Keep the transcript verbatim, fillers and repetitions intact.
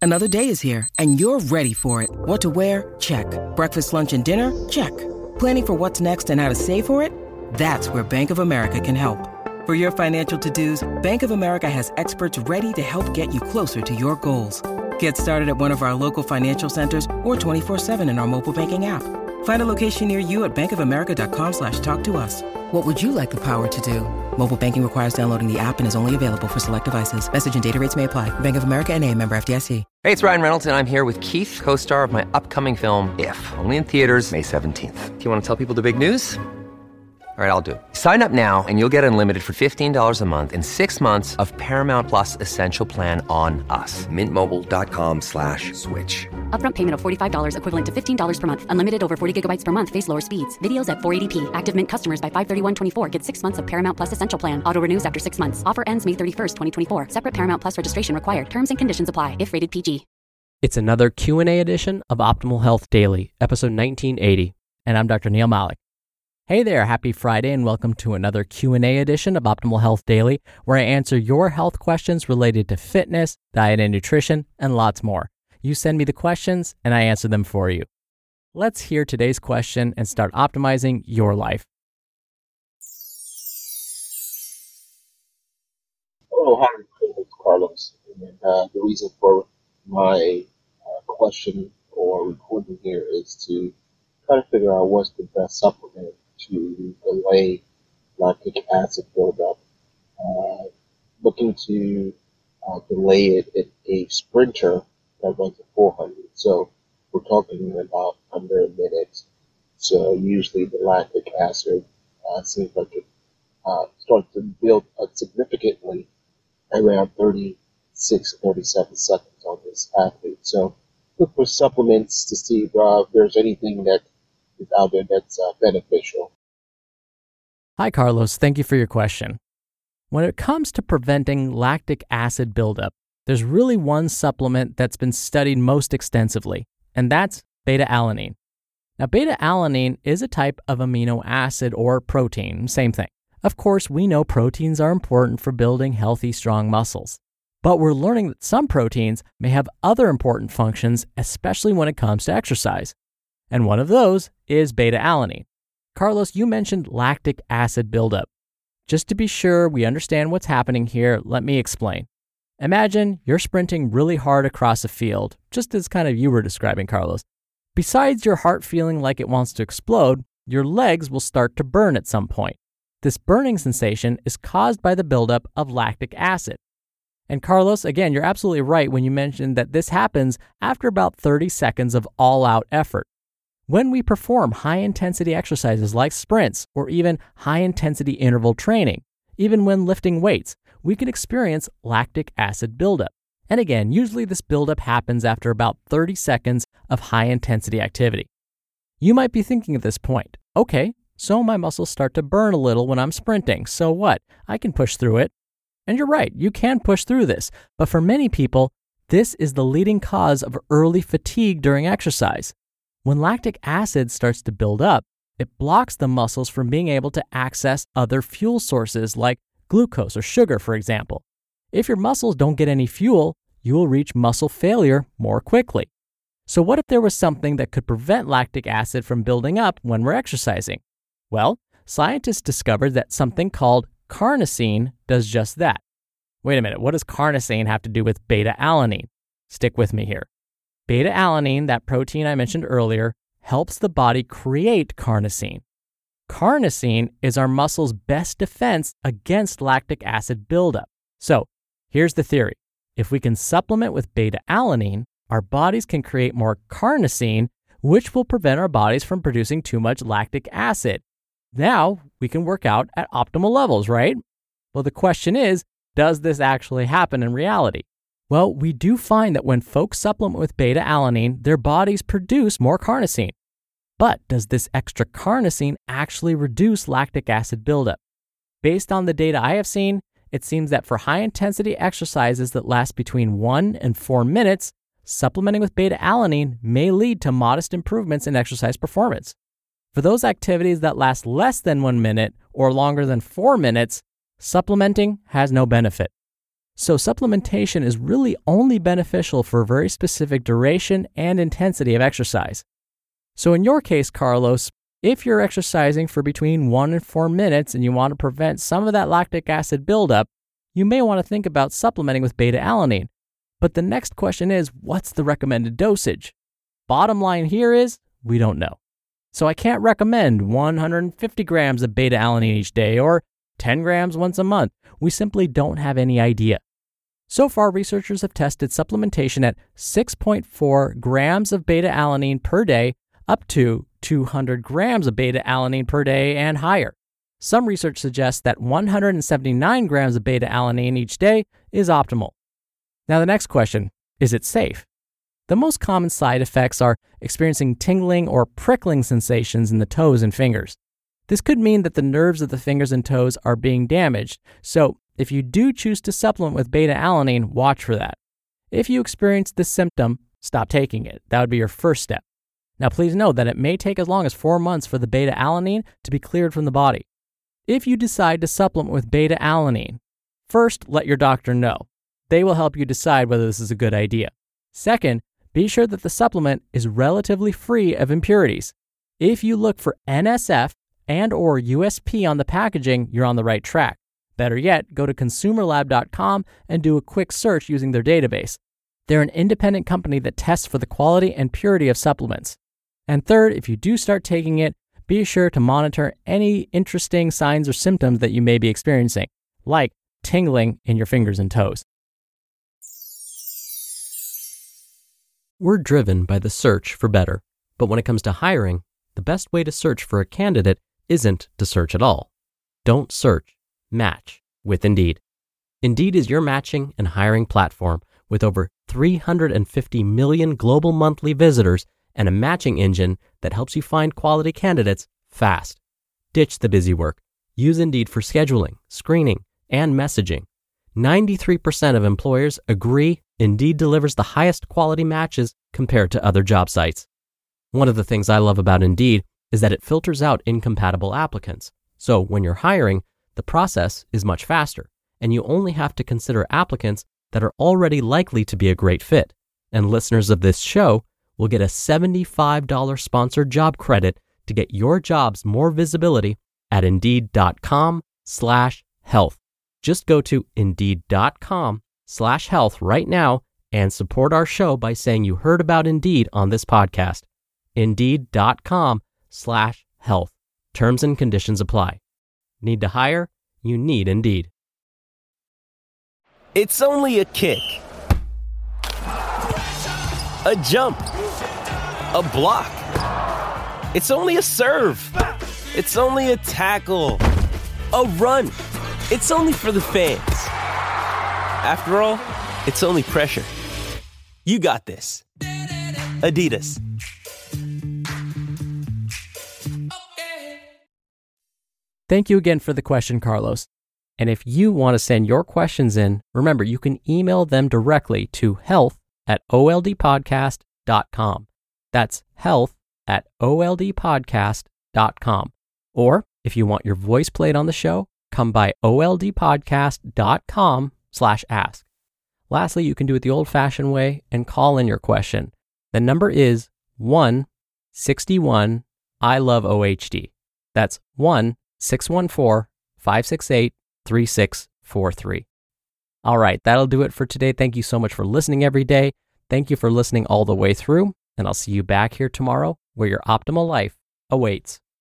Another day is here, and you're ready for it. What to wear? Check. Breakfast, lunch, and dinner? Check. Planning for what's next and how to save for it? That's where Bank of America can help. For your financial to-dos, Bank of America has experts ready to help get you closer to your goals. Get started at one of our local financial centers or twenty-four seven in our mobile banking app. Find a location near you at bankofamerica.com slash talk to us. What would you like the power to do? Mobile banking requires downloading the app and is only available for select devices. Message and data rates may apply. Bank of America N A, member F D I C. Hey, it's Ryan Reynolds, and I'm here with Keith, co-star of my upcoming film, If, only in theaters May seventeenth. Do you want to tell people the big news? All right, I'll do it. Sign up now and you'll get unlimited for fifteen dollars a month and six months of Paramount Plus Essential Plan on us. Mint Mobile dot com slash switch. Upfront payment of forty-five dollars equivalent to fifteen dollars per month. Unlimited over forty gigabytes per month. Face lower speeds. Videos at four eighty p. Active Mint customers by five thirty-one twenty-four get six months of Paramount Plus Essential Plan. Auto renews after six months. Offer ends May thirty-first, twenty twenty-four. Separate Paramount Plus registration required. Terms and conditions apply if rated P G. It's another Q and A edition of Optimal Health Daily, episode nineteen eighty, and I'm Doctor Neil Malik. Hey there, happy Friday, and welcome to another Q and A edition of Optimal Health Daily, where I answer your health questions related to fitness, diet and nutrition, and lots more. You send me the questions, and I answer them for you. Let's hear today's question and start optimizing your life. Hello, hi, it's Carlos. And uh, the reason for my uh, question or recording here is to try to figure out what's the best supplement to delay lactic acid buildup. Uh, looking to uh, delay it at a sprinter that runs at four hundred. So we're talking about under a minute. So usually the lactic acid uh, seems like it uh, starts to build up significantly around thirty-six, thirty-seven seconds on this athlete. So look for supplements to see if, uh, if there's anything that is out there that's uh, beneficial. Hi, Carlos. Thank you for your question. When it comes to preventing lactic acid buildup, there's really one supplement that's been studied most extensively, and that's beta-alanine. Now, beta-alanine is a type of amino acid or protein, same thing. Of course, we know proteins are important for building healthy, strong muscles. But we're learning that some proteins may have other important functions, especially when it comes to exercise. And one of those is beta-alanine. Carlos, you mentioned lactic acid buildup. Just to be sure we understand what's happening here, let me explain. Imagine you're sprinting really hard across a field, just as kind of you were describing, Carlos. Besides your heart feeling like it wants to explode, your legs will start to burn at some point. This burning sensation is caused by the buildup of lactic acid. And Carlos, again, you're absolutely right when you mentioned that this happens after about thirty seconds of all-out effort. When we perform high-intensity exercises like sprints or even high-intensity interval training, even when lifting weights, we can experience lactic acid buildup. And again, usually this buildup happens after about thirty seconds of high-intensity activity. You might be thinking at this point, okay, so my muscles start to burn a little when I'm sprinting, so what? I can push through it. And you're right, you can push through this, but for many people, this is the leading cause of early fatigue during exercise. When lactic acid starts to build up, it blocks the muscles from being able to access other fuel sources like glucose or sugar, for example. If your muscles don't get any fuel, you will reach muscle failure more quickly. So what if there was something that could prevent lactic acid from building up when we're exercising? Well, scientists discovered that something called carnosine does just that. Wait a minute, what does carnosine have to do with beta-alanine? Stick with me here. Beta-alanine, that protein I mentioned earlier, helps the body create carnosine. Carnosine is our muscle's best defense against lactic acid buildup. So, here's the theory. If we can supplement with beta-alanine, our bodies can create more carnosine, which will prevent our bodies from producing too much lactic acid. Now, we can work out at optimal levels, right? Well, the question is, does this actually happen in reality? Well, we do find that when folks supplement with beta-alanine, their bodies produce more carnosine. But does this extra carnosine actually reduce lactic acid buildup? Based on the data I have seen, it seems that for high-intensity exercises that last between one and four minutes, supplementing with beta-alanine may lead to modest improvements in exercise performance. For those activities that last less than one minute or longer than four minutes, supplementing has no benefit. So supplementation is really only beneficial for a very specific duration and intensity of exercise. So in your case, Carlos, if you're exercising for between one and four minutes and you want to prevent some of that lactic acid buildup, you may want to think about supplementing with beta-alanine. But the next question is, what's the recommended dosage? Bottom line here is, we don't know. So I can't recommend one hundred fifty grams of beta-alanine each day or ten grams once a month. We simply don't have any idea. So far, researchers have tested supplementation at six point four grams of beta-alanine per day up to two hundred grams of beta-alanine per day and higher. Some research suggests that one hundred seventy-nine grams of beta-alanine each day is optimal. Now the next question, is it safe? The most common side effects are experiencing tingling or prickling sensations in the toes and fingers. This could mean that the nerves of the fingers and toes are being damaged, so if you do choose to supplement with beta-alanine, watch for that. If you experience this symptom, stop taking it. That would be your first step. Now please note that it may take as long as four months for the beta-alanine to be cleared from the body. If you decide to supplement with beta-alanine, first let your doctor know. They will help you decide whether this is a good idea. Second, be sure that the supplement is relatively free of impurities. If you look for N S F and or U S P on the packaging, you're on the right track. Better yet, go to consumer lab dot com and do a quick search using their database. They're an independent company that tests for the quality and purity of supplements. And third, if you do start taking it, be sure to monitor any interesting signs or symptoms that you may be experiencing, like tingling in your fingers and toes. We're driven by the search for better, but when it comes to hiring, the best way to search for a candidate isn't to search at all. Don't search, match with Indeed. Indeed is your matching and hiring platform with over three hundred fifty million global monthly visitors and a matching engine that helps you find quality candidates fast. Ditch the busy work. Use Indeed for scheduling, screening, and messaging. ninety-three percent of employers agree Indeed delivers the highest quality matches compared to other job sites. One of the things I love about Indeed is that it filters out incompatible applicants. So when you're hiring, the process is much faster, and you only have to consider applicants that are already likely to be a great fit. And listeners of this show will get a seventy-five dollars sponsored job credit to get your jobs more visibility at indeed.com slash health. Just go to indeed.com slash health right now and support our show by saying you heard about Indeed on this podcast. Indeed.com slash health. Terms and conditions apply. Need to hire? You need Indeed. It's only a kick, a jump, a block. It's only a serve. It's only a tackle, a run. It's only for the fans. After all, it's only pressure. You got this. Adidas. Thank you again for the question, Carlos. And if you want to send your questions in, remember, you can email them directly to health at o l d podcast dot com. That's health at o l d podcast dot com. Or if you want your voice played on the show, come by o l d podcast dot com slash ask. Lastly, you can do it the old-fashioned way and call in your question. The number is one six one I love O H D. That's one six one four five six eight three six four three. All right, that'll do it for today. Thank you so much for listening every day. Thank you for listening all the way through, and I'll see you back here tomorrow where your optimal life awaits.